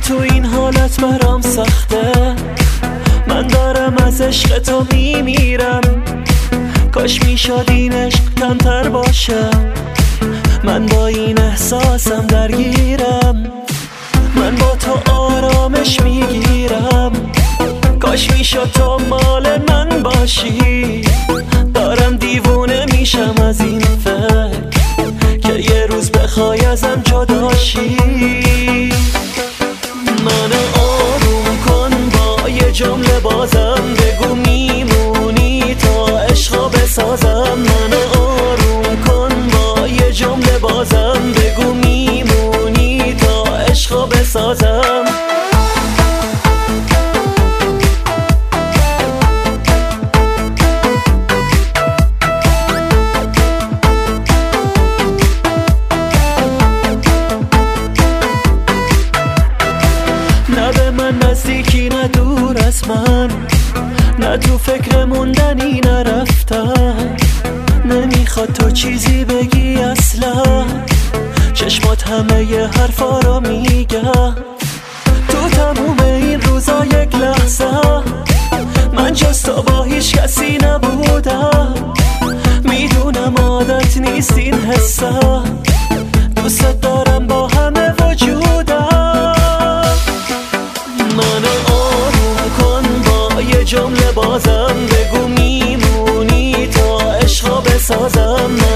تو این حالت برام سخته، من دارم از عشق تو میمیرم. کاش میشد این عشق کمتر باشه، من با این احساسم درگیرم. من با تو آرامش میگیرم، کاش میشد تو مال من باشی. دارم دیوونه میشم از این فکر که یه روز بخوای ازم جداشی. من آروم کن با یه جمله بازم، بگو میمونی تا عشقا بسازم. من آروم کن با یه جمله بازم، بگو میمونی تا عشقا بسازم. نه به من نزدیکی نه دور از من، نه تو فکر موندنی نرفتن. نمیخواد تو چیزی بگی اصلا، چشمات همه ی حرفا رو میگن. تو تموم این روزا یک لحظه من جز تو با هیچ کسی نبودم. میدونم عادت نیست این حسه، دوست دارم با همه وجودم. من آروم کن با یه جمله بازم، بگو میمونی تا عشقا بسازم.